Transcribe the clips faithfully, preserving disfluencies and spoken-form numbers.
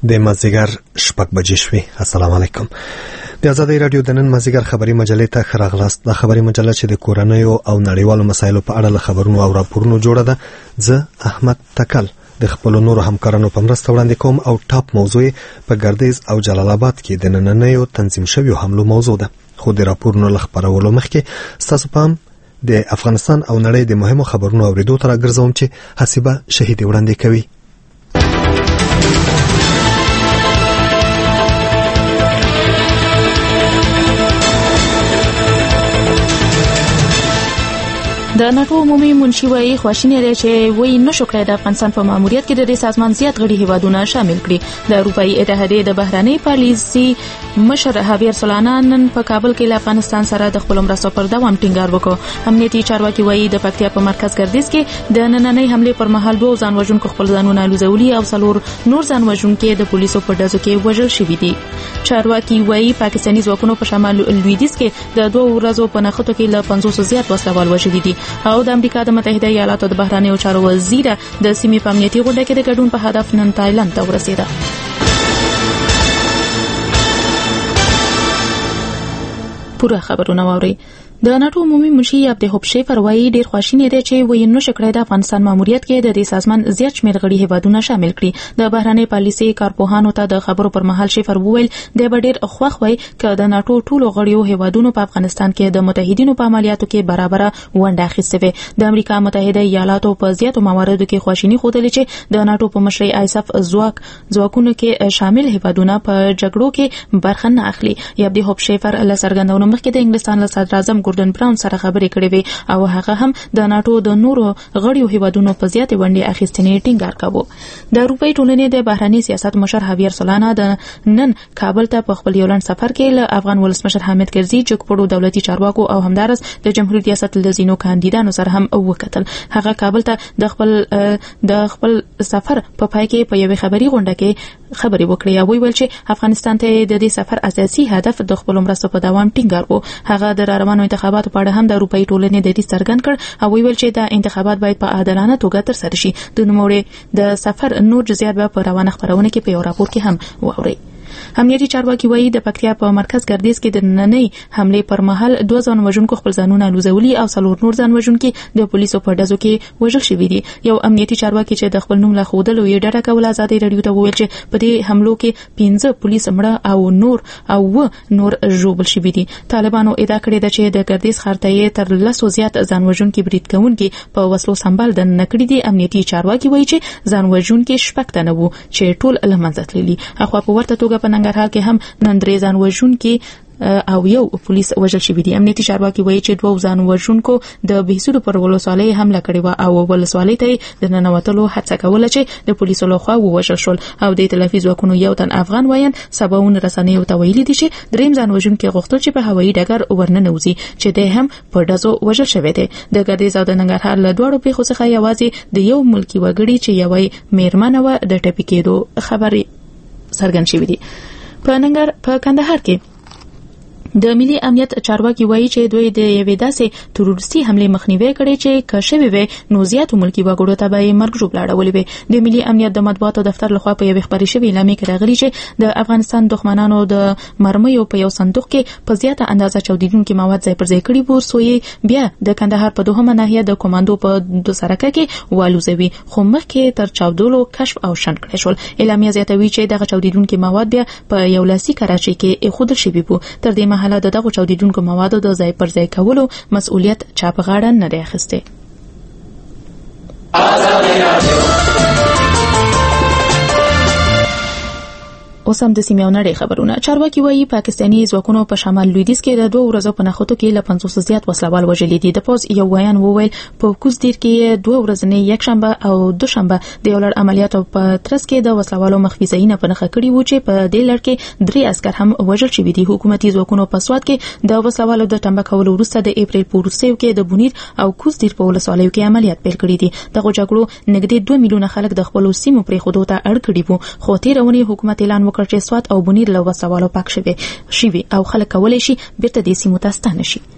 د مازیګر شپږ بجې شوې. السلام علیکم. د آزادۍ رادیو د نن مازیګر خبري مجلې ته ښه راغلاست. د خبري مجله چې د کورنیو او نړیوالو مسایلو په اړه خبرونه او راپورونه جوړه ده. زه احمد تکل د خپل نورو همکارانو په مرسته وړاندې کوم او ټاپ موضوع په ګردیز او جلال آباد کې د نننیو تنظیم شویو حملو موضوع ده. خو د راپورونو له خبرولو مخکې ستاسو پام د افغانستان او نړۍ د مهمو خبرونو اوریدو ته راګرځوم چې حسیبه شهیدي وړاندې کوي. د ناتو عمومي منشي وايي خواشینی دی چې وایي نشو کړی د افغانستان په ماموریت کې د دې سازمان زیات غړي هیوادونه شامل کړي. د اروپאי اتحادیې د بهراني پالیسي مشر هاویر سولانا نن په کابل کې له افغانستان سره د خپل مرستو پر دوام ټینګار وکړ. امنیتي چارواکي وايي د پکتیا په مرکز ګردیز کې د نننۍ حمله پر مهال دوه ځان وژونکو خپل ځانونه لوزولي او څلور نور ځان وژونکو د پولیسو په ډزو کې وژل شوي دي. چارواکي وايي پاکستاني ځواکونو په شمال لویدیځ کې د دوه ورځو په نښتو کې له پنځوس زیات وسلوال وژلي دي. او د امریکا د متحده ایالاتو د بهرانیو چارو وزیر د سیمې په امنیتي غونډه کې د ګډون په هدف نن تایلند ته ورسېده. پوره خبرونه واوري. د ناتو عمومي منشي عبدالحب شیفر وايي ډیر خواشینی دی چې وایي نو شکړی د افغانستان ماموریت کې د دې سازمان زیات شمېر غړي هیوادونه شامل کړي. د بهراني پالیسي کارپوهانو ته د خبرو پر مهال شیفر وویل د ډیر خوښ وای ک د ناتو ټولو غړیو هیوادونو په افغانستان کې د متحدینو په عملیاتو کې برابر ونډه اخیستې وي. د امریکا متحده ایالاتو په زیاتو مواردو کې خواشینی خوده چې د ناتو په مشرۍ آیسف ځواک ځواکونو کې شامل هیوادونه په جګړو کې برخه نه اخلي. عبدالحب شیفر له څرګندونو مخکې د انګلستان له صدر اعظم ګوردن براون سره خبرې کړې وي او هغه هم د ناتو د نورو غړیو هیوادونو په زیاتې ونډې اخیستنې ټینګار کاوه. د اروپאי ټولنې د بهراني سیاست مشر هاویر سولانا د نن کابل ته په خپل یولند سفر کې له افغان ولسمشر حامد کرزي جګپړو دولتي چارواکو او همدارس د جمهوریت ریاست له زینو کاندیدانو سره هم وکتل. هغه کابل ته د خپل د خپل سفر په پای کې په یوې خبري غونډه کې خبري وکړې او ویل چې افغانستان ته د دې سفر اساسي هدف د خپل مرستو په دوام ټینګار وو. هغه د روانو انتخاباتو په اړه هم د اروپאי ټولنې د دې څرګند کړ او ویل چې د انتخابات باید په عادلانه توګه ترسره شي. د نوموړي د سفر نور جزئیات به په روانه خبرونه کې په یو راپور کې هم واوري. امنیتي چارواکي وايي د پکتیا په مرکز ګردیز کې د نننۍ حمله پر مهال دوه ځان وژونکو خپل ځانونه لوزولي او څلور نور ځان وژونکي د پولیسو په ډزو کې وژل شوي دي. یو امنیتي چارواکي چې د خپل نوم له ښودلو یې ډډه کوله آزادۍ رادیو ته وویل چې په دې حملو کې پنځه پولیس مړه او نور او نور ژوبل شوي دي. طالبانو ادعا کړې ده چې د ګردیز ښار ته یې تر لسو زیات ځان وژونکي برید کوونکي په وسلو سمبال د نکړې دي. امنیتي چارواکي وايي چې ځان وژونکي شپږ تنه وو چې ټول له منځه تللي. اخوا په ورته توګه په ننګرهار کې هم نن درې ځان وژونکي او یو پولیس وژل شوی دي. امنیتي چارواکي وایي چې دوه ځان وژونکو د بهسودو پر ولسوالۍ حمله کړې و او ولسوالۍ ته د ننوتلو هڅه کوله چې د پولیسو لخوا ووژل شول او د ائتلافي ځواکونو یو تن افغان وایي سباون رسنیو ته ویلي دي چې دریم ځان وژونکي غوښتل چې په هوایي ډګر ورننوځي چې د هم په ډزو وژل شوی دی. د ګردیز او د ننګرهار له دوړو پیښو څخه یوازې د یو ملکی وګړي چې یوې میرمنه و د ټپي کېدو خبرې څرګند شوې دي. په ننګر په کندهار کې د ملي امنیت چارواکي وایي چې دوی د یوې داسې تروریستي حمله مخنیوي کړې چې کښوي وي نو زیاتو ملکی وګړو ته به مرګ ژوبلاړولې وي. د ملي امنیت د مطبوعاتو دفتر لخوا په یوې خبري شوې اعلامیه کې راغلي چې د افغانستان دښمنانو د مرمیو په یو صندوق کې په زیاته اندازه چاودیدونکي مواد ځای پر ځای کړي وو سوې بیا د کندهار په دوهمه ناحیه د کمانډو په دو سرکه کې والوزوي خو مخکې تر چاودولو کشف او شنډ کړي شول. اعلامیه زیاتوي چې دغه چاودیدونکي مواد بیا په یو لاسي کراچۍ کې ایښودل شوي وو. تر دې مهاله د دغه چاودیدونکو موادو د ځای پر ځای کولو مسؤلیت چا په غاړه نه دی اخیستی. اوس هم د سیمې او نړۍ خبرونه. چارواکي وايي پاکستاني ځواکونو په شمال لویدیځ کې د دوه ورځو په نښتو کې له پنځوس زیات وسلوال وژلي دي. د پوز یو ویان وویل په کوزدیر کې دوه ورځې یکشنبه او دوشنبه د یو لړ عملیاتو په ترڅ کې د وسلوالو مخفي ځایونه په نښه کړي وو چې په دې لړ کې درې عسكر هم وژل شوي دي. حکومتي ځواکونو په سواد کې د وسلوالو د ټمبه کولو وروسته د اپریل په وروستیو کې د بونیر او کوزدیر په ولسوالیو کې عملیات پیل کړي دي. دغه جګړو نږدې دوه میلیونه خلک د خپل سیمو پرې خودو ته اړ کړي وو. خو تیرونی حکومت اعلان وکړ چې سواد او بونیر له وسلوالو پاک شوي شي او خلک کولای شي بیرته د سیمو ته ستانه شي.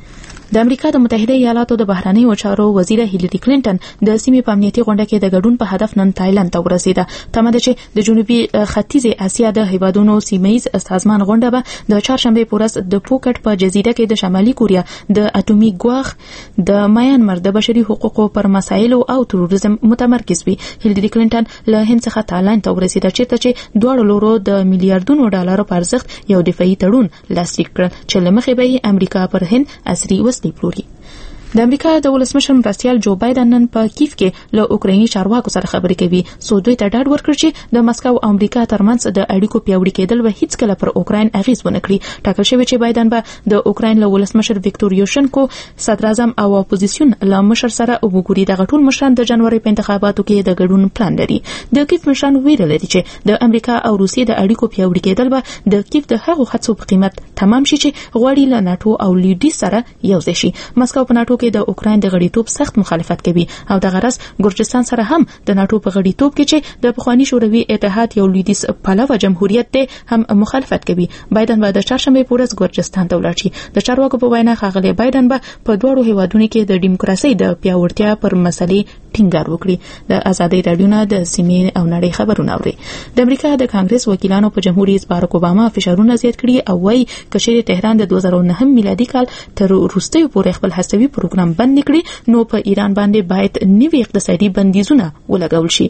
د امریکا د متحده ایالاتو د بهرنیو چارو وزیر هیلری کلینټن د سیمې په امنیتي غونډه کې د ګډون په هدف نن تایلند ته ورسېده. تمه ده چې د جنوبي ختیځې اسیا د هیوادونو سیمه‌یز سازمان غونډه به د چهارشنبه په ورځ د پوکټ په جزیره کې د شمالي کوریا د اټومي ګواښ، د میانمار د بشري حقوقو پر مسایلو او تروریزم متمرکز وي. هیلری کلینټن له هند څخه تایلند ته ورسېده چیرته چې دواړو لورو د میلیارډونو ډالرو په ارزښت یو دفاعي تړون لاسلیک کړ چې له مخې به امریکا پر هند عصري وسلې پلوري. د امریکا د ولسمشر مرستیال جو بایدن نن په کیف کې له اوکرایني چارواکو سره خبرې کوي. سو دوی ته ډاډ ورکړ چې د مسکو او امریکا ترمنځ د اړیکو پیاوړي کېدل به هیڅ کله پر اوکراین اغیز ونه کړي. ټاکل شوی چې بایدن به د اوکراین له ولسمشر ویکتور یوشنکو، صدر اعظم او اپوزیسیون له مشر سره وګوري. د غټول مشران د جنوري په انتخاباتو کې د ګډون پلان لري. د کیف مشران ویل لري چې د امریکا او روسیې د اړیکو پیاوړي کېدل به د کیف د هغو هڅو په قیمت تمام شي چې غواړي له ناتو او لیډي سره یوځای شي. مسکو په ناتو کې د اوکراین د غړیتوب سخت مخالفت کوي او د غرض ګورجستان سره هم د ناتو په غړیتوب کې چې د پخوانی شوروي اتحاد یو لیدیس پلوه جمهوریت ته هم مخالفت کوي. بایدن به د چهارشنبه په ورځ ګورجستان ته ولاړ شي. د چارواکو په وینا ښاغلی بایدن به په دوړو هیوادونو کې د دیموکراسي د پیاوړتیا پر مسلې ټینګار وکړي. د ازادي رادیو نه د سیمې او نړۍ خبرونه اوري. د امریکا د کانګرس وکیلانو په جمهور رئیس باراک اوباما فشارونه زیات کړي او وايي کشیر تهران د دوه زره او نهم میلادي کال تر وروستیو پورې خپل هڅوي پروګرام بند نکړي نو په ایران باندې باید نوي اقتصادي بندیزونه ولګول شي.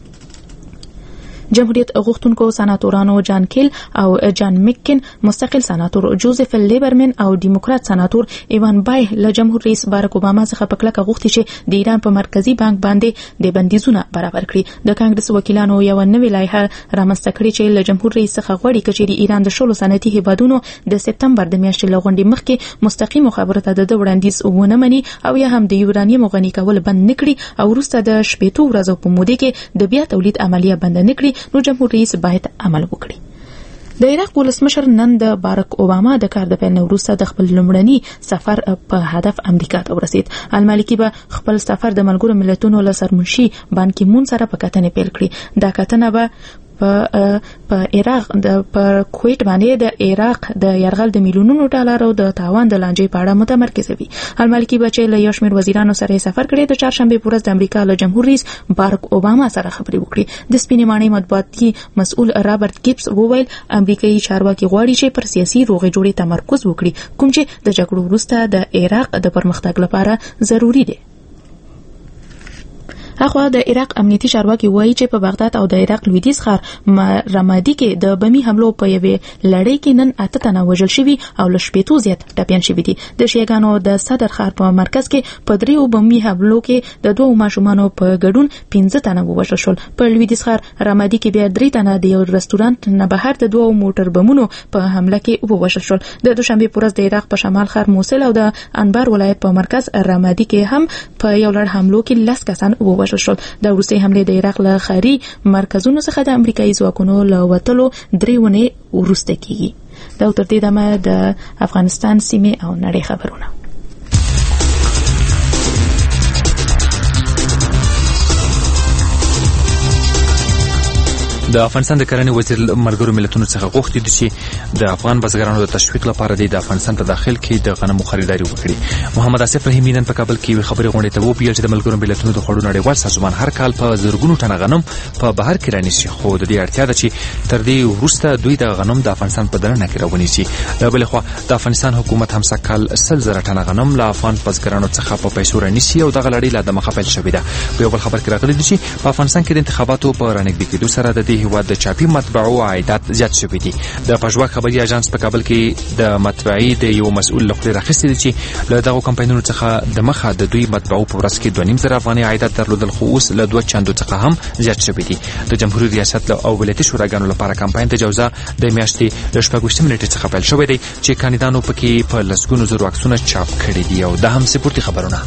جمهوریت غوښتونکو سناتورانو جان کیل او جان مکین، مستقل سناتور جوزف لیبرمن او دیموکرات سناتور ایوان بای له جمهور رئیس باراک اوباما څخه په کلکه غوښتي چې د ایران په مرکزی بانک باندې د بندیزونه برابر کړي. د کانګرس وکیلانو یو نوې لایحه رامنځته کړې چې له جمهور رئیس څخه غواړي چې ایران د شلو صنعتي هیوادونو د سپتمبر د میاشتې له غونډې مخکې مستقیم خبرو ته د وړاندیز ونه مني او یا هم د یورانیم غني کول بند نکړي او وروسته د شپږ ورځې په موده کې د بیا تولید عملیه بند نکړي نو جمهور رئیس باید عمل وکړي. د عراق ولسمشر نن د باراک اوباما د کار د پیل وروسته د خپل لومړني سفر په هدف امریکا ته ورسید. المالکی به خپل سفر د ملګرو ملتونو له سرمنشي بان کی مون سره په کتنې پیل کړي. دا کتنه به په په عراق د پر کویت باندې د عراق د يرغل د میلیونونو ډالرو د تاوان د لانجې په اړه متمرکز وي. المالکی بچي له یو شمېر وزیرانو سره سفر کړی. د چهارشنبه په ورځ د امریکا له جمهور رئیس باراک اوباما سره خبرې وکړي. د سپینې ماڼۍ مطبوعاتي مسؤل رابرټ گیبس وویل امریکایي چارواکي غواړي چې پر سیاسي روغې جوړې تمرکز وکړي کوم چې د جګړو وروسته د عراق د پرمختګ لپاره ضروری دی. هغه د عراق امنیتي چارواکي وایي چې په بغداد او د عراق لویدیځ ښار رمادي کې د بمي حملو په یوې لړۍ کې نن اته تنه وژل شوي او له شپېتو زیات ټپیان شوي دي. د شیعاګانو د صدر ښار په مرکز کې په دریو بمي حملو کې د دوه ماشومانو په ګډون پنځه تنه ووژل شول. په لویدیځ ښار رمادي کې بیا درې تنه د یو رستورانت نه بهر د دوه موټر بمونو په حمله کې ووژل شول. د دوشنبه په ورځ د عراق په شمال ښار موصل او د انبار ولایت په مرکز رمادي کې هم په یو لړ حملو کې لس کسان ووژل شول. د روسي حمله د عراق له خاري مرکزونو څخه د امریکایي ځواکونو له وټلو درې ونې ورسته کیږي. دا تر دې دمه د افغانستان سیمه او نړۍ خبرونه. د افغانستان د کرنې وزیر ملګرو ملتونو څخه غوښتي دي چې د افغان بزګرانو د تشویق لپاره د افغانستان په داخل کې د غنمو خریداري وکړي. محمد آصف رحیمي نن په کابل کې خبري غونډې ته وویل چې د ملګرو ملتونو د خوړو نړیوال سازمان هر کال په زرګونو ټنه غنم په بهر کې رانیسي، خو د دې اړتیا ده چې تر دې وروسته دوی د غنم د افغانستان په درنه کې راونیسي. د بل خوا د افغانستان حکومت هم سکل سل زره ټنه غنم له افغان بزګرانو څخه په پیسو رانیسي او د غلړې له دمخه پیل شوې ده. په یو بل خبر کې راغلي دي چې په افغانستان کې د انتخاباتو په رانګ کېدو سره د دې هیواد د چاپی مطبعو عایدات زیات شوي دي. د پژواک خبري اژانس په کابل کې د مطبعي د یو مسؤل لخوا راخستې دي چې له دغه کمپاینونو څخه د مخه د دوی مطبعو په ورځ کې دوه نیم زره افغاني عایدات درلودل، خو اوس له دوه چندو څخه هم زیات شوي دي. د جمهوریت ریاست او ولایتي شوراګانو لپاره کمپاین تجاوزه د میاشتې له شپږویشتمې نیټې څخه پیل شوی دی چې کاندیدانو پکې په لسګونو زرو عکسونه چاپ کړي دي. او دا هم سپورتي خبرونه.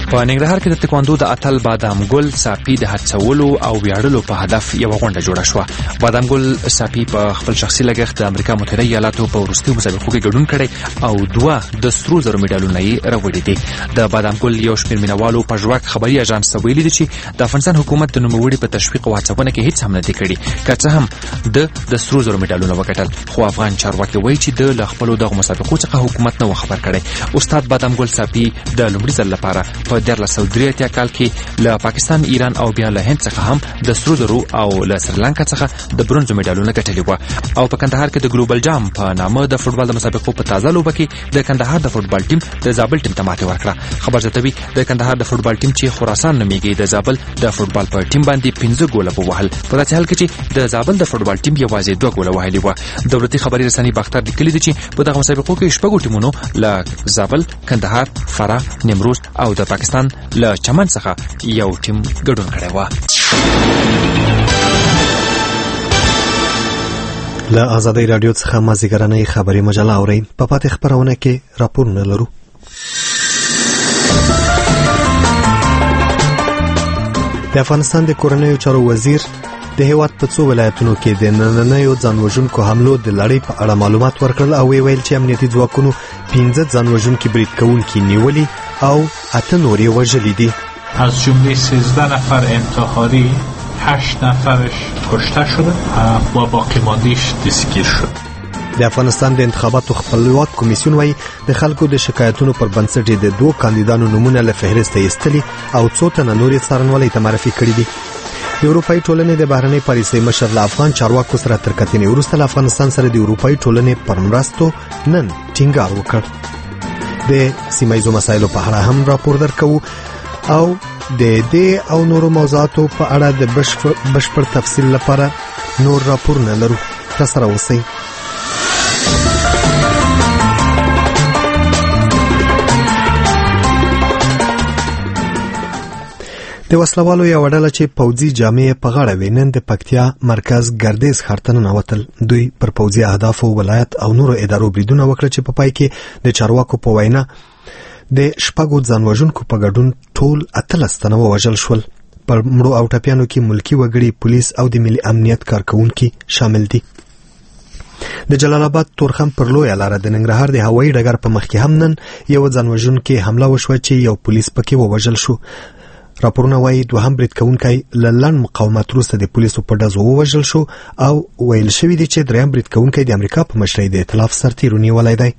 په ننګرهار کې د تکواندو د اتل بادام ګل ساپي د هڅولو او ویاړلو په هدف یو غونډه جوړه شوه. بادام ګل ساپي په خپل شخصي لګښت د امریکا متحده ایالاتو په وروستیو مسابقو کې ګډون کړی او دوه د سرو زرو مډالونه یې راوړي دي. د بادام ګل یو شمېر مینوالو په ژواک خبري اژانس ته ویلي دي چې د افغانستان حکومت د نوموړي په تشویق او هڅونه کې هیڅ هم نه دي کړي، که څه هم د د سرو زرو مډالونه وګټل. خو افغان چارواکي وایي چې د له خپلو دغو مسابقو څخه حکومت نه و خبر کړی. استاد بادام ګل ساپي د لومړي ځل لپاره په دیارلس سوه درې اتیا کال کې له پاکستان، ایران او بیا له هند څخه هم د سرو زرو او له سریلانکا څخه د برونزو مډالونه ګټلي وو. او په کندهار کې د ګلوبل جام په نامه د فوټبال د مسابقو په تازه لوبه کې د کندهار د فوټبال ټیم د زابل ټیم ته ماتې ورکړه. خبر زیاتوي د کندهار د فوټبال ټیم چې خراسان نومیږي د زابل د فوټبال په ټیم باندې پنځه ګوله ووهل، په داسې حال کې چې د زابل د فوټبال ټیم یوازې دوه ګوله وهلي وو. دولتي خبري رسنۍ باختر لیکلي دي چې په دغه مسابقو کې شپږو ټیمونو له زابل، کندهار، فراه، نیمروز او د پاکستان له چمن څخه یو ټیم ګډون کړی و. له آزادۍ رادیو څخه مازیګرنۍ خبري مجله اورئ. په پاتې خبرونه کې راپورونه لرو. د افغانستان د کورنیو چارو وزیر د هیواد په څو ولایتونو کې د نننیو ځانوژونکو حملو د لړۍ په اړه معلومات ورکړل او ویل چې امنیتي ځواکونو پنځه ځانوژونکي برید کوونکي نیولي او اته نور یې وژلي دي. از جمله سیزده نفر انتحاری، هشت نفرش کشته شده و باقی ماندیش دستگیر شد. د افغانستان د انتخاباتو خپلواک کمیسیون وايي د خلکو د شکایتونو پر بنسټ د دوه کاندیدانو نومونه له فهرست ایستلي او څو تنه نورې څارنوالۍ ته معرفي کړي دي. د اروپאי ټولنې د بهرنۍ پالیسۍ مشر له افغان چارواکو سره تر کتنې وروسته له افغانستان سره د اروپאי ټولنې پر مرستو نن ټینګار وکړ. د سیمایزو مسایلو په اړه هم راپور درکوو او د دې او نورو موضوعاتو په اړه د بشپړ تفصیل لپاره نور راپورونه لرو. تاسو راوځئ. د وسلوالو یو ډله چې پوځي جامې په غاړه وې نن د پکتیا مرکز ګردیز ښار ته ننوتل. دوی پر پوځي اهدافو، ولایت او نورو ادارو بریدونه وکړل چې په پای کې د چارواکو په وینا د شپږو ځانوژونکو په ګډون ټول اتلس تنه ووژل شول. پر مړو او ټپیانو کې ملکی وګړي، پولیس او د ملي امنیت کارکونکي شامل دي. د جلال آباد تورخم پر لویه لاره د ننګرهار د هوایي ډګر په مخ کې هم نن یو ځانوژونکي حمله وشوه چې یو پولیس پکې ووژل شو. راپورونه وايي دوهم برید کوونکی له لنډ مقاومت وروسته د پولیسو په ډزو ووژل شو او ویل شوي دي چې دریم برید کوونکی د امریکا په مشرۍ د ائتلاف سرتیرو نیولی دی.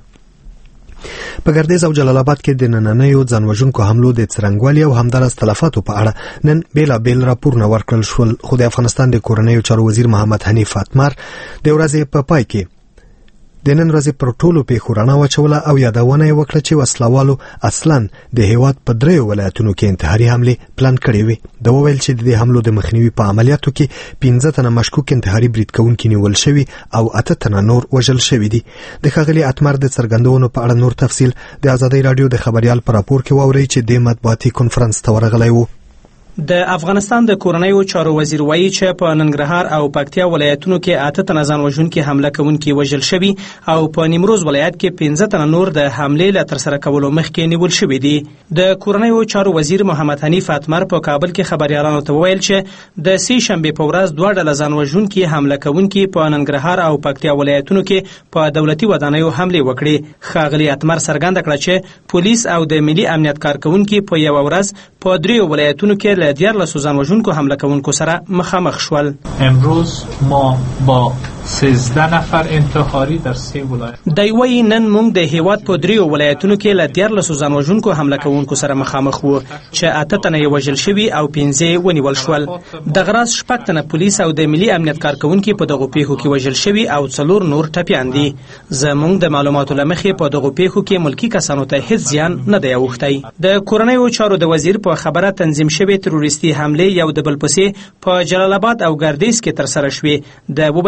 په ګردیز او جلال آباد کې د نننیو ځانوژونکو حملو د څرنګوالي او همدارس تلفاتو په اړه نن بیلابیل راپورونه ورکړل شول. خو د افغانستان د کورنیو چارو وزیر محمد حنیف اتمر د ورځې په پای کې د نن ورځې پر ټولو پیښو رڼا واچوله او یادونه یې وکړه چې وسلوالو اصلاً د هیواد په دریو ولایتونو کې انتحاري حملې پلان کړې وې. د وویل چې د دې حملو د مخنیوي په عملیاتو کې پنځه تنه مشکوک انتحاري برید کوونکي نیول شوي او اته تنه نور وژل شوي دي. د ښاغلي اتمر د څرګندونو په اړه نور تفصیل د آزادۍ رادیو د خبریال په راپور کې واورئ چې د مطبوعاتي کنفرانس ته ورغلی و. د افغانستان د کورنیو چارو وزیر وایي چې په ننګرهار او پکتیا ولایتونو کې اته تنه ځانوژونکي حمله کوونکي وژل شوي او په نیمروز ولایت کې پنځه تنه نور د حملې له ترسره کولو مخکې نیول شوي دي. د کورنیو چارو وزیر محمد حنیف اتمر په کابل کې خبريالانو ته وویل چې د سې شنبې په ورځ دوه ډله ځانوژونکي حمله کوونکي په ننګرهار او پکتیا ولایتونو کې په دولتي ودانیو حملې وکړې. ښاغلي اتمر څرګنده کړه چې پولیس او د ملي امنیت کارکونکي په یو ورځ په دریو ولایتونو کې له دیارلسو ځانوژونکو حمله کوونکو سره مخامخ شول. امروز ما با سیزده نفر انتحاری در سه ولایت. دی وایي نن موږ د هیواد په دریو ولایتونو کې له دیارلسو ځانوژونکو حمله کوونکو سره مخامخ وو چې اته تنه یې وژل شوي او پنځه ونیول شول. دغه راز شپږ تنه پولیس او د ملي امنیت کارکونکي په دغو پیښو کې وژل شوي او څلور نور ټپیان دي. زموږ د معلوماتو له مخې په دغو پیښو کې ملکي کسانو ته هیڅ زیان نه دی اوښتی. د کورنیو چارو د وزیر په خبره تنظیم شوی تروریستي حمله یو د بل پسې په جلال آباد او ګردیز کې ترسره شوې. د وویل چې په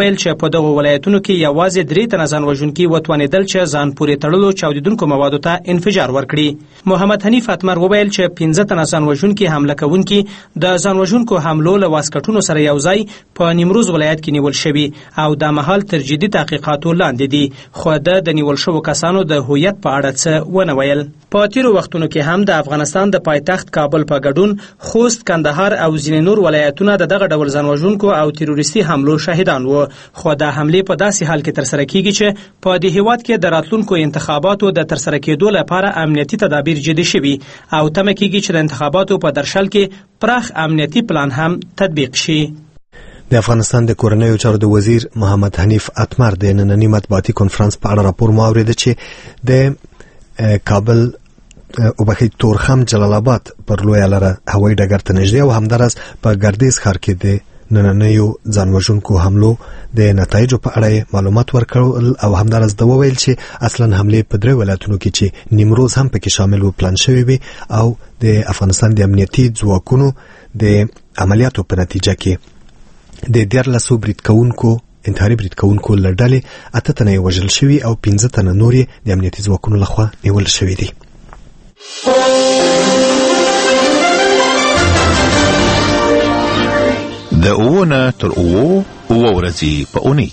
په دغه ولایتونو کې یوازې درې تنه ځان وژونکي وتوانېدل چې ځان پورې تړلو چاودیدونکو موادو ته انفجار ورکړي. محمد حنیف اتمر وویل چې پنځه تنه ځان وژونکي حمله کوونکي د ځان وژونکو حملو له واسکټونو سره یو ځای په نیمروز ولایت کې نیول شوي او دا مهال تر جدي تحقیقاتو لاندې دي، خو د نیول شوو کسانو د هویت په اړه څه ونه ویل. په تیرو وختونو کې هم د افغانستان د پایتخت کابل په ګډون خوست، کندهار او ځینې نور ولایتونه د دغه ډول ځان وژونکو او تروریستي حملو شاهدان وو، خو دا حملې په داسې حال کې ترسره کیږي چې په دې هیواد کې د راتلونکو انتخاباتو د ترسره کېدو لپاره امنیتي تدابیر جدي شوي او تمه کیږي چې د انتخاباتو په درشل کې پراخ امنیتي پلان هم تطبیق شي. د افغانستان د کورنیو چارو د وزیر محمد حنیف اتمر د نننۍ مطبوعاتي کنفرانس په اړه راپور مو اورېده چې د کابل او بخي تورخم جلال آباد پر لویه لاره هوایي ډګر ته نږدې او همدارس په ګردیز ښار کې د نننیو ځانوژونکو حملو د نتایجو په اړه معلومات ورکړل او همدارس د وویل چې اصلا حمله په درې ولایتونو کې چې نیمروز هم پکې شامل و پلان شوی وي او د افغانستان د امنیتي ځواکونو د عملیاتو په نتیجه کې د دیارلسو برید کوونکو انتحاري برید کوونکو له ډلې اته تنه وژل شوي او پنځه تنه نور د امنیتي ځواکونو لخوا نیول شوي دي. د اوونه تر اوو اوه ورځې په اونۍ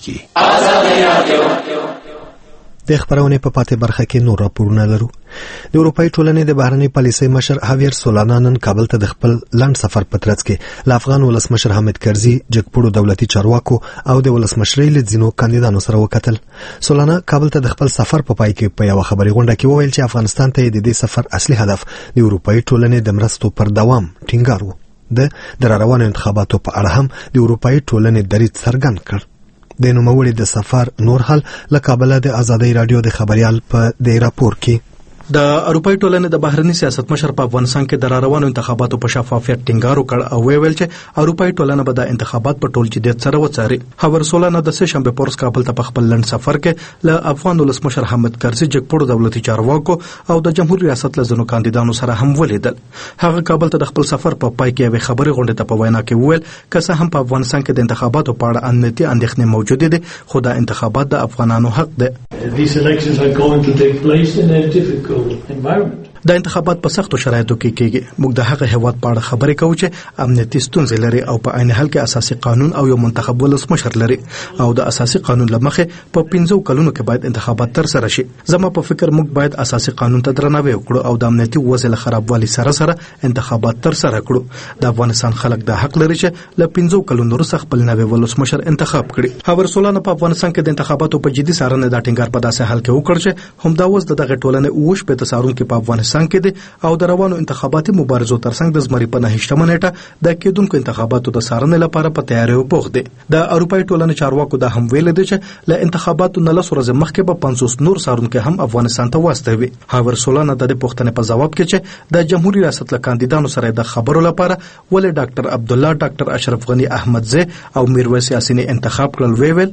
کې د خبرونې په پاتې برخه کې نور راپورونه لرو. د اروپאי ټولنې د بهرنۍ پالیسۍ مشر هاویر سولانا نن کابل ته د خپل لنډ سفر په ترڅ کې له افغان ولسمشر حامد کرزي، جګپوړو دولتي چارواکو او د ولسمشرۍ له ځینو کاندیدانو سره وکتل. سولانا کابل ته د خپل سفر په پای کې په یو خبري غونډه کې وویل چې افغانستان ته د دې سفر اصلي هدف د اروپאי ټولنې د مرستو پر دوام ټینګار و. د دراروانو انتخاباتو په اړه هم د اروپאי ټولنې دریځ څرګند کړ. د نوموړي د سفر نور حال له کابل د ازادۍ رادیو د خبريال په د راپور کې د اروپאי ټولنې د بهرني سیاست مشر په افغانستان کې د راروانو انتخاباتو په شفافیت ټینګار وکړ او ویل چې اروپאי ټولنه به د انتخابات په ټول جديت سره وڅاري. هاور سولانا د سه شنبه پورس کابل ته په خپل لنډ سفر کې له افغان ولسمشر حامد کرزي، جګپوړو دولتي چارواکو او د جمهوریت ریاست له ځینو کاندیدانو سره هم ولیدل. هغه کابل ته د خپل سفر په پای کې یو خبري غونډه ته په وینا کې وویل که څه هم په افغانستان کې د انتخاباتو په اړه امنیتي اندېښنې موجوده دي، خو د انتخابات د افغانانو حق دی. These elections are going to take place in a difficult environment. د انتخابات په سختو شرایطو کې کېږي. موږ د هغه هیواد په اړه خبرې کوو چې امنیتي ستونزې لري او په عین حال کې اساسي قانون او یو منتخب ولسمشر لري او د اساسي قانون لمخې په پنځو کلونو کې باید انتخابات تر سره شي. زما په فکر موږ باید اساسي قانون ته درناوی وکړو او د امنیتي وضع له خرابوالي سره سره انتخابات تر سره کړو. د افغانستان خلک د حق لري چې له پنځو کلونو وروسته خپل نوی ولسمشر انتخاب کړي. هاور سولانا په افغانستان کې د انتخاباتو په جدي څارنې د ټینګار په داسې حال کې وکړ چې همدا اوس د دغه ټولنې اوش په تصارون کې په افغانستان کې دي او د روانو انتخاباتي مبارزو ترڅنګ د زمري په نهشتمه نیټه د کېدونکو انتخاباتو د څارنې لپاره په تیاری بوخت دي. د اروپאי ټولنې چارواکو دا هم ویل دي چې له انتخاباتو نه لس ورځې مخکې به پنځوس نور څارونکي هم افغانستان ته واستوي. هاور سولانا د دې پوښتنې په جواب کې چې د جمهوریت ریاست له کاندیدانو سره د خبرو لپاره ولې ډاکټر عبد الله، ډاکټر اشرف غنی احمدزی او میرویس یاسین انتخاب کړل. ویل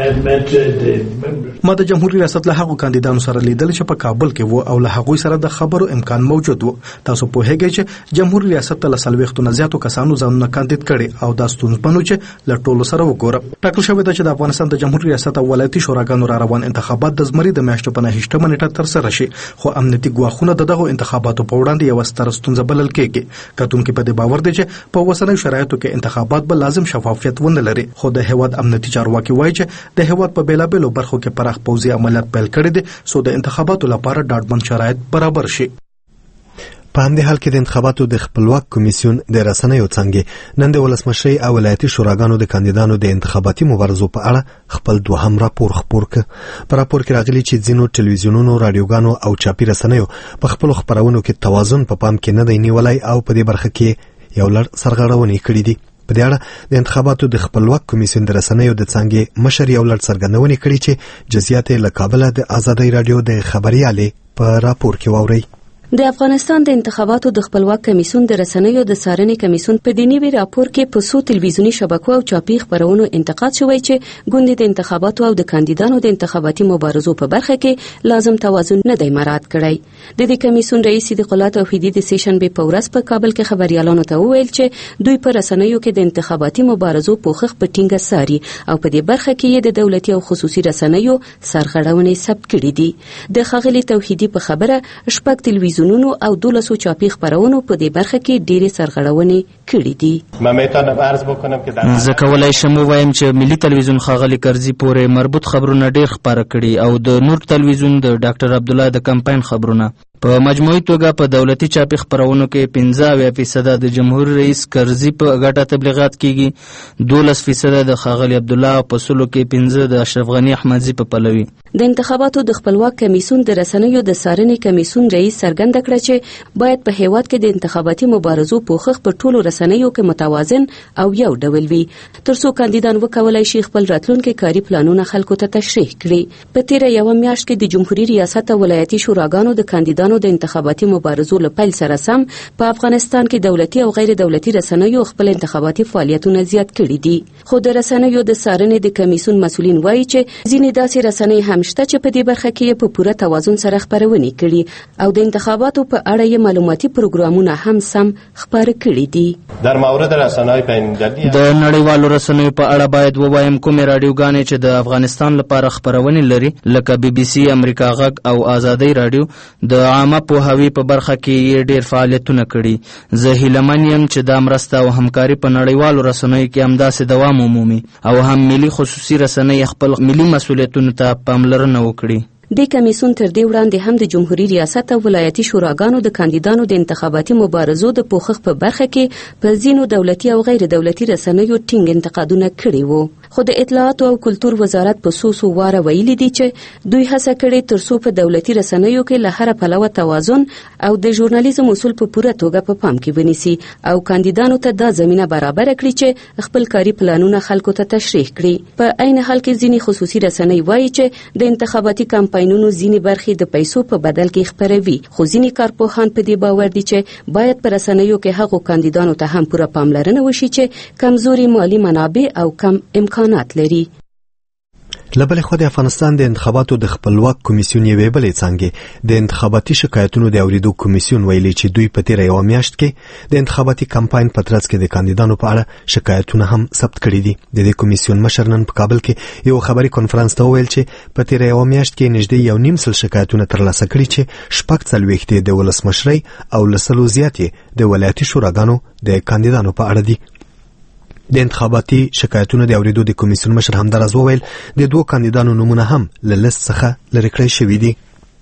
ما د جمهوریت ریاست له هغو کاندیدانو سره لیدل چې په کابل کې وو او له هغوی سره د خبرو امکان موجود و. تاسو په هغه چې جمهوریت ریاست له سلويختو نه زیاتو کسانو ځانونه کاندید کړي او د ستونزمنو چې له ټولو سره وګورم. ټاکل شوی دی چې د افغانستان د جمهوریت ریاست او ولایتي شوراګانو را روان انتخابات د زمري د میاشتو په نهشتمه نیټه تر سره شي، خو امنیتي ګواښونه د دغه انتخاباتو په وړاندې یو ستر ستونزه بلل کېږي. کتونکو په دې باور دي چې په وسنۍ شرایطو کې انتخابات به لازم شفافیت ونه لري، خو د هیواد امنیتي چارواکي وایي چې د هیواد په بیلابېلو برخو کې پراخ پوځي عملیات پیل کړي دي سو د انتخاباتو لپاره ډاډمن شرایط برابر شي. په همدې حال کې د انتخاباتو د خپلواک کمیسیون د رسنیو څنګه نن د ولسمشرۍ او ولایتي شوراګانو د کاندیدانو د انتخاباتي مبارزو په اړه خپل دوهم راپور خپور کړ. په راپور کې راغلي چې ځینو ټلویزیونونو، رادیوګانو او چاپي رسنیو په خپل خبرونو کې توازن په پام کې نه دی نیولای او په دې برخه کې یو لړ سرغړونې کړې دي. په دې اړه د انتخاباتو د خپلواک کمیسیون د رسنیو د څنګه مشر یو لړ څرګندونې کړې چې جزئیات له کابل د ازادۍ رادیو د خبريالې په راپور کې واوري. د افغانستان د انتخاباتو د خپلواک کمیسیون د رسنیو د څارنې کمیسیون په دې نوي راپور کې په څو تلویزیوني شبکو او چاپي خبرونو انتقاد شوی چې ګوند د انتخاباتو او د کاندیدانو د انتخاباتي مبارزو په برخه کې لازم توازن نه دی مراعات کړی. د دې کمیسیون رئیس صدیق الله توحیدی د سیشنبه په ورځ په کابل کې خبريالانو ته وویل چې دوی په رسنیو کې د انتخاباتي مبارزو پوښښ په ټینګه ساري او په دې برخه کې د دولتي او خصوصي رسنیو سرغړونې ثبت کړې دي. د ښاغلي توحیدی په خبره شپږ تلویزیون او دولسو چاپی خبرونو په دې برخه کې ډېرې سرغړونې کړې دي. زه کولای شم ووایم چې ملي تلویزیون ښاغلي کرزي پورې مربوط خبرونه ډېر خپاره کړي او د نور تلویزیون د ډاکټر عبدالله د کمپاین خبرونه په مجموعي توګه په دولتي چاپي خبرونو کې پنځه اویا فیصده د جمهور رئیس کرزي په ګټه تبلیغات کیږي، دولس فیصده د ښاغلي عبدالله او په سلو کې پنځه د اشرف غني احمدزي په پلوي. د انتخاباتو د خپلواک کمیسیون د رسنیو د څارنې کمیسیون رئیس څرګنده کړه چې باید په هیواد کې د انتخاباتي مبارزو پوښښ په ټولو رسنیو کې متوازن او یو ډول وي ترڅو کاندیدان وکولای شي خپل راتلونکي کاري پلانونه خلکو ته تشریح کړي. په تیره یوه میاشت کې د جمهوریت ریاست او ولایتي شوراګانو د کاندیدانو د انتخاباتي مبارزو له پیل سره سم په افغانستان کې دولتي او غیر دولتي رسنیو خپل انتخاباتي فعالیتونه زیات کړي دي. خو د رسنیو د څارنې د کمیسیون مسؤلین وایي چې ځینې داسې رسنۍ هم شته چې په دې برخه کې په پوره توازن سره خبرونه کړي او د انتخاباتو په اړه یې معلوماتي پروګرامونه هم سم خبره کړي دي. در مورد رسنۍ بین‌المللي د نړیوالو رسنیو په اړه باید ووایم کومې راډیوګانې چې د افغانستان لپاره خبرونه لري لکه بي بي سي، امریکا غږ او آزادۍ راډیو د عامه پوهاوي په برخه کې ډېر فعالیتونه کړي. زه هیلهمن یم چې دا مرسته او همکاري په نړیوالو رسنیو کې همداسې دوام ومومي او هم ملي خصوصي رسنۍ خپل ملي مسؤلیتونو ته پاملرنه وکړي. د کمیسیون تر دې وړاندې هم د جمهوریت ریاست او ولایتي شوراګانو د کاندیدانو د انتخاباتي مبارزو د پوښښ په برخه کې په ځینو دولتي او غیر دولتي رسنیو ټینګ انتقادونه کړي وو. خو د اطلاعاتو او کلتور وزارت په څو څو واره ویلي دي چې دوی هڅه کړې ترڅو په دولتي رسنیو کې له هر پلوه توازن او د ژورنالیزم اصول په پوره توګه په پام کې ونیسي او کاندیدانو ته دا زمينه برابر کړي چې خپل کاري پلانونه خلکو ته تشریح کړي. په عین حال کې ځینې خصوصي رسنۍ وایي چې د انتخاباتي کمپاینونو ځینې برخې د پیسو په بدل کې خبروي، خو ځینې کارپوهان په دې باور دي چې باید په رسنیو کې هغو کاندیدانو ته هم پوره پاملرنه وشي چې کمزوري مالی منابع او کم امکانات لري. لبل خو د افغانستان د انتخاباتو د خپلواک کمیسیون یوې بلې څنګه د انتخاباتي شکایتونو د اوریدو کمیسیون ویلي چې دوی په تیره یو میاشت کې د انتخاباتي کمپاین په ترڅ کې د کاندیدانو په اړه شکایتونه هم ثبت کړي دي. د دې کمیسیون مشر نن په کابل کې یو خبري کانفرنس ته ویل چې په تیره یو میاشت کې نږدې یو نیم سل شکایتونه ترلاسه کړي چې شپږ څلوېښت د ولسمشرۍ او لسلو زیاتې د ولایتي شوراګانو د کاندیدانو په اړه دي. د انتخاباتي شکایتونو د اوریدو د کمیسیون مشر همدارز وویل د دوه کاندیدانو نومونه هم له لیست څخه لرې کړی شوي دي.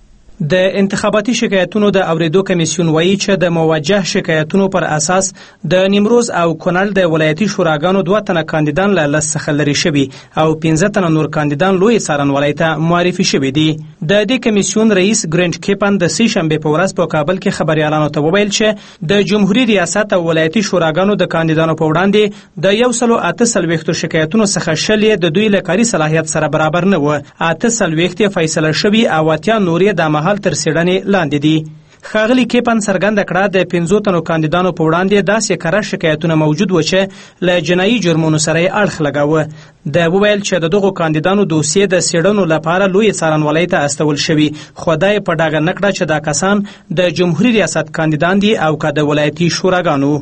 د انتخاباتي شکایتونو د اوریدو کمیسیون وایي چې د موجه شکایتونو پر اساس د نیمروز او کونړ د ولایتي شوراګانو دوه تنه کاندیدان له لیست څخه لرې شوي او پنځه تنه نور کاندیدان لوی څارنوالۍ ته معرفي شوي دي. د دې کمیسیون رئیس ګرینټ کیپن د سې شنبې په ورځ په کابل کې خبريالانو ته وویل چې د جمهوریت ریاست او ولایتي شوراګانو د کاندیدانو په وړاندې د یو سلو اته څلوېښتو شکایتونو څخه شل د دوی له کاري صلاحیت سره برابر نه و، اته څلوېښت فیصله شوي او اتیا نورې د مهال تر څېړنې لاندې دي. ښاغلي کیپن څرګنده کړه د پنځو تنو کاندیدانو په وړاندې داسې کره شکایتونه موجود و چې له جنایي جرمونو سره یې اړخ لګاوه. د وویل چې د دغو کاندیدانو دوسیې د څېړنو لپاره لوی څارنوالۍ ته استول شوي، خو دا یې په ډاګه نه کړه چې دا کسان د جمهوریت ریاست کاندیدان دي او که د ولایتي شوراګانو.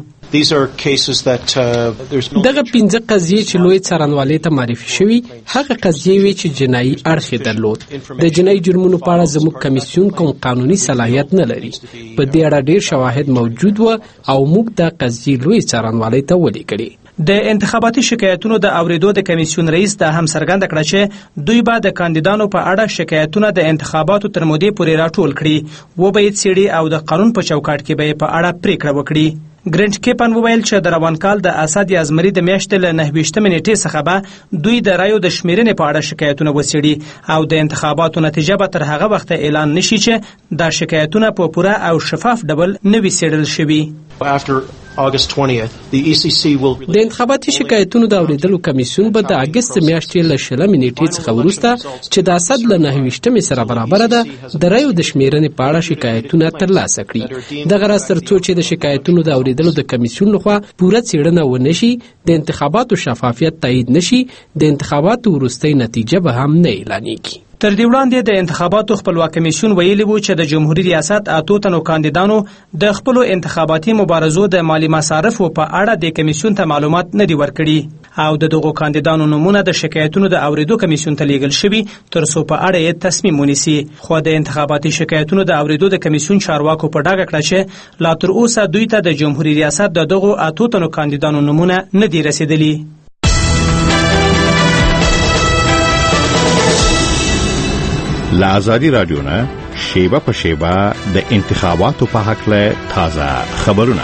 دغه پنځه قضیې چې لوی څارنوالۍ ته معرفي شوي هغه قضیې وې چې جنایي اړخ یې درلود. د جنایي جرمونو په اړه زموږ کمیسیون کوم قانوني صلاحیت نه لري. په دې اړه ډېر شواهد موجود و او موږ دا قضیې لوی څارنوالۍ ته ولیږلې. د انتخاباتي شکایتونو د اوریدو د کمیسیون رئیس دا هم څرګنده کړه چې دوی به د کاندیدانو په اړه شکایتونه د انتخاباتو تر مودې پورې راټول کړي، و به یې څېړي او د قانون په چوکاټ کې به یې په اړه پریکړه وکړي. ګرینټ کیپن وویل چې د روان کال د اسد یا زمري د میاشتې له نهه ویشتمې نیټې څخه به دوی د رایو د شمیرنې په اړه شکایتونه وڅېړي او د انتخاباتو نتیجه به تر هغه وخته اعلان نشي چې دا شکایتونه په پوره او شفاف ډول نه وي څېړل شوي. August twentieth, the E C C will د انتخاباتي شکایتونو د اوریدلو کمیسیون به د اگست میاشتې له شلمې نیټې څخه وروسته چې د اسد له نهه ویشتمې سره برابره ده د رایو د شمیرنې په اړه شکایتونه ترلاسه کړي. دغه راز تر څو چې د شکایتونو د اوریدلو د کمیسیون لخوا پوره څېړنه ونشي، د انتخاباتو شفافیت تایید نشي، د انتخاباتو وروستۍ نتیجه به هم نه اعلانېږي. تر دې وړاندې د انتخاباتو خپلواک کمیسیون ویلي وو چې د جمهوریت ریاست اتو تنو کاندیدانو د خپلو انتخاباتي مبارزو د مالی مصارفو په اړه د کمیسیون ته معلومات نه دي ورکړي او د دغو کاندیدانو نومونه د شکایتونو د اوریدو کمیسیون ته لیږل شوي تر څو په اړه یې تصمیم ونیسي. خو د انتخاباتي شکایتونو د اوریدو د کمیسیون چارواکو په ډاګه کړه چې لا تر اوسه دوی ته د جمهوریت ریاست د دغو اتو تنو کاندیدانو نومونه نه دي رسیدلي. له آزادي رادیو نه شیبه په شیبه د انتخاباتو په حق له تازه خبرونه.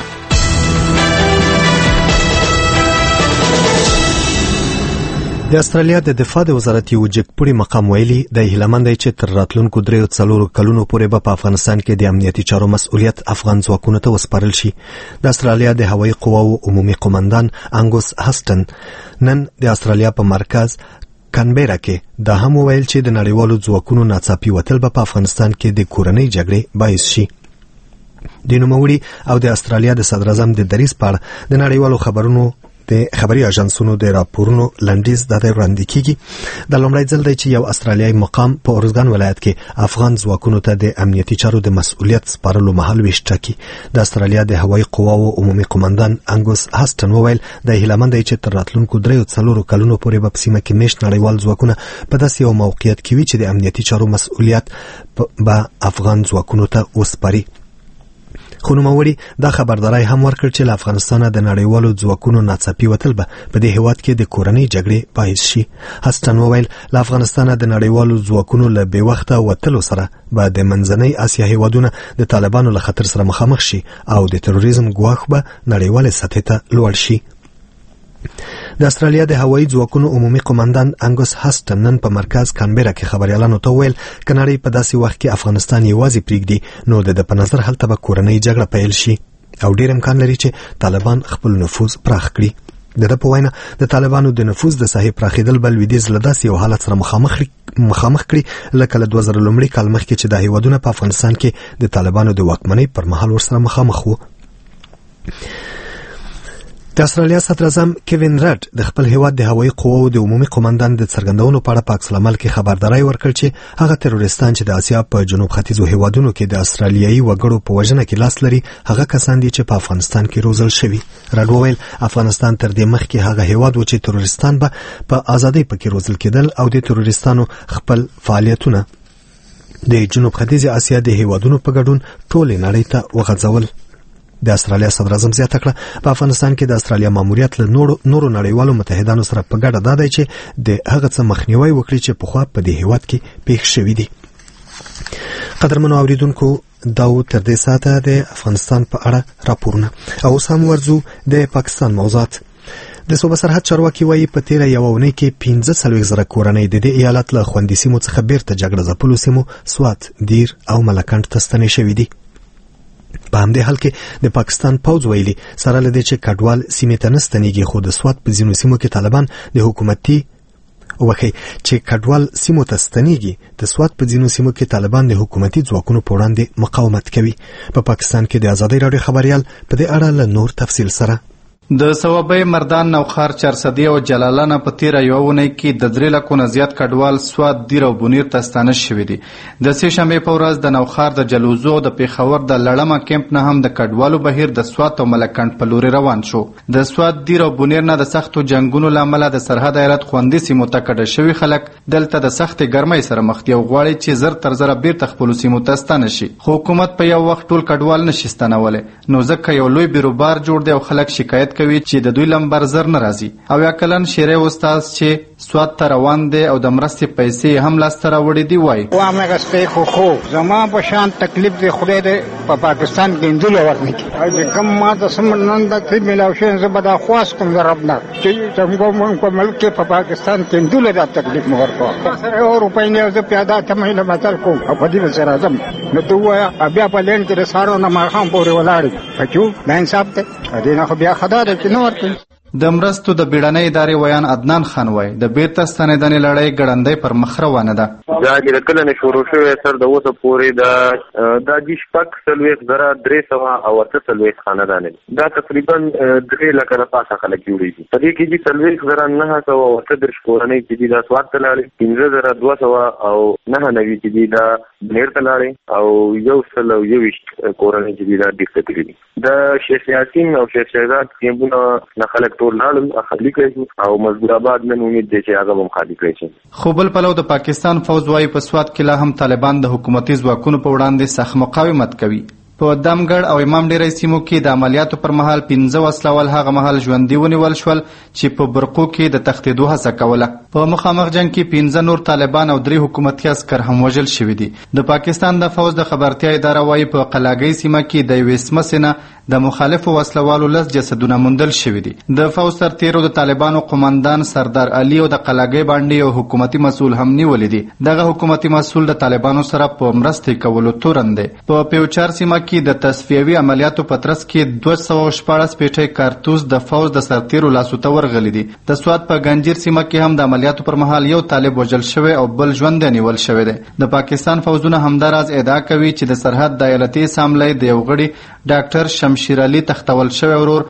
د استرالیا د دفاع د وزارت یو جګپوړي مقام ویلي د هیلمند چې تر راتلونکو دریو څلورو کلونو پورې به په افغانستان کې د امنیتي چارو مسؤلیت افغان ځواکونو ته وسپارل شي. د استرالیا د هوایي قواو عمومي قومندان انګوس هاسټن نن د استرالیا په مرکز کانبرا کې دا هم ویل چې د نړیوالو ځواکونو ناڅاپي وتل به په افغانستان کې د کورنۍ جګړې باعث شي. د نوموړي او د استرالیا د صدر اعظم د دریځ په اړه د نړیوالو خبرونو د خبري اژانسونو د راپورونو لنډیز د وړاندې کیږي. د لومړی ځل دی چې یو استرالیایي مقام په اورزګان ولایت کې افغان ځواکونو ته د امنیتي چارو د مسؤلیت سپارلو مهال ویش ټاکي. د استرالیا د هوایي قواو عمومي قومندان انګوس هاسټن وویل د هیلمند چې تر راتلونکو دریو څلورو کلونو پورې به په سیمه کې میشت نړیوال ځواکونه په داسې یو موقعیت کې وي چې د امنیتي چارو مسؤلیت به افغان ځواکونو ته وسپاري. خو نوموړي دا خبرداري هم ورکړ چې له افغانستانه د نړیوالو ځواکونو ناڅاپي وتل به په دې هیواد کې د کورنۍ جګړې باعث شي. هاسټن وویل له افغانستانه د نړیوالو ځواکونو له بې وخته وتلو سره به د منځنۍ اسیا هیوادونه د طالبانو له خطر سره مخامخ شي او د تروریزم ګواښ به نړیوالې سطحې ته لوړ شي. د استرالیا د هوایي ځواکونو عمومي قومندان انګوس هاسټن نن په مرکز کانبرا کې خبريالانو ته ویل کناري په داسې وخت کې افغانستان یوازې پریږدي نو د په نظر هلته به کورنۍ جګړه پیل شي او ډیر امکان لري چې طالبان خپل نفوذ پراخ کړي. د په وینا د طالبانو د نفوذ د صحیح پراخیدل بل لویدیځ له داسې یو حالت سره مخامخ مخامخ کړي لکه له دوه زره لومړي کال مخکې چې د هیوادونو په افغانستان کې د طالبانو د واکمنۍ پر مهال ورسره مخامخ وو. د استرالیا صدر اعظم کیوین رډ د خپل هیواد د هوایي قواو د عمومي قومندان د څرګندونو په اړه په عکس العمل کې خبرداري ورکړ چې هغه تروریستان چې د اسیا په جنوب ختیځو هیوادونو کې د استرالیایي وګړو په وژنه کې لاس لري هغه کسان دي چې په افغانستان کې روزل شوي. رډ وویل افغانستان تر دې مخکې هغه هیواد و چې تروریستان به په ازادۍ پکې روزل کېدل او د تروریستانو خپل فعالیتونه د جنوب ختیځې اسیا د هیوادونو په ګډون ټولې نړۍ ته وغځول. د استرالیا صدر اعظم زیاته کړه په افغانستان کې د استرالیا ماموریت له نورو نورو نړیوالو متحدانو سره په ګډه دا دی چې د هغه څه مخنیوي وکړي چې پخوا په دې هیواد کې پیښ شوي دي. قدرمنو اوریدونکو دا تر دې ساعته د افغانستان په اړه راپورونه او سم ورزو د پاکستان موضوعات. د صوبه سرحد چارواکي وایي په تیره یوه اونۍ کې پنځه څلوېښت زره کورنۍ د دې ایالت له خوندي سیمو څخه بیرته جګړه ځپلو سیمو سوات، دیر او ملکنډ ته ستنې شوي دي. په همدې حال کې د پاکستان پوځ ویلي سره لدې چې کډوال سیمې ته نه ستنېږي خو د سوات په ځینو سیمو کې طالبان د حکومتي وخی چې کډوال سیمو ته ستنېږي د سوات په ځینو سیمو کې طالبان د حکومتي ځواکونو په وړاندې مقاومت کوي. په پا پاکستان کې د آزادۍ راډیو خبريال په دې اړه له نور تفصیل سره د سوابۍ مردان نوخار چارسدی او جلالانه په تیره یوه اونۍ کې د درې لکو نه زیات کډوال سوات، دیر او بونیر ته ستانه شوي دي. د سې شنبې په ورځ د نوخار د جلوزو او د پیښور د لړمه کیمپ نه هم د کډوالو بهیر د سوات او ملکنډ په لوري روان شو. د سوات، دیر او بونیر نه د سختو جنگونو له امله د سرحد ایالت خوندي سیمو ته کډه شوي خلک دلته د سختې ګرمۍ سره مخ دي او غواړي چې زر تر زره بیرته خپلو سیمو ته ستانه شي. خو حکومت په یو وخت ټول کډوال نشي ستنولی، نو ځکه یو لوی بیروبار جوړ دی او خلک شکایت کوي چې د دوی لمبر زر نه راځي. او یا کلن شیری استاد چې سواد ته روان دی او د مرستې پیسې هم لاسته راوړي دي وایي وامه غسته خو خو زما په شان تکلیف دی خدای دې په پاکستان کې اندول ورنکي او چې کوم ما د سمنن د کې ملاو شي زه به دا خواست کوم ربنا چې څنګه مونږ په ملک کې په پاکستان کې اندول دا تکلیف مو ورکو سره او روپۍ نه زه پیاده ته مې متل کوم او په دې سره اعظم نو دوه بیا په لین کې سارو نه ما خام پورې ولاړ پچو نه انصاف ته دې نه بیا خدای دې نور کوي. د مرستو د بیړنۍ ادارې ویان عدنان خان وایي د بیرته ستنېدنې لړۍ ګړندۍ پر مخ روانه ده. دا چې کله نه شروع شوی سر د اوسه پورې د دا د شپږ څلوېښت زره درې سوه او اته څلوېښت خاندان دا تقریبا درې لکه نه پاسه خلک جوړېږي. په دې کې چې څلوېښت زره نهه سوه او اته دېرش کورنۍ چې دي دا سوات ته لاړې، پنځه زره دوه سوه او نهه نوي چې دي دا بنیر ته لاړې او یو سل او یوویشت کورنۍ چې دي دا ډېر تللي دي. د شیخ یاسین او شیخ شهزاد کیمپونه نه خلک ټول لاړل خالي کړي او مزدور آباد نن امید دی چې هغه هم خالي کړي شي. خو بل پلو د پاکستان فوز وايي په سوات کې لا هم طالبان د حکومتي ځواکونو په وړاندې سخت مقاومت کوي. په دامګړ او امام ډیری سیمو کې د عملیاتو پر مهال پنځه وسلوال هغه مهال ژوندي ونیول شول چې په برقو کې د تښتېدو هڅه کوله. په مخامخ جنگ کې پنځه نور طالبان او درې حکومتي عسکر هم وژل شوي دي. د پاکستان د فوز د خبرتیا اداره وايي په قلاګۍ سیمه کې د یوې سمڅې نه د مخالفو وسلوالو لس جسدونه موندل شوي دي. د فوز سرتیرو د طالبانو قومندان سردار علي او د قلاګۍ باندې یو حکومتي مسؤل هم نیولې دي. دغه حکومتي مسؤل د طالبانو سره په مرستې کولو تورن دی. په پیوچار سیمه کې د تصفیوي عملیاتو په ترڅ کې دوه سوه شپاړس پیټۍ کارتوس د فوز د سرتیرو لاسو ته ورغلي دي. د سوات په ګنجیر سیمه کې هم د عملیاتو پر مهال یو طالب وژل شوی او بل ژوندی نیول شوی دی. د پاکستان فوزونه همداراز ادعا کوي چې د سرحد د ایالتي اسامبلۍ د یو غړي ډاکټر شمشیر علي تختول شوی ورور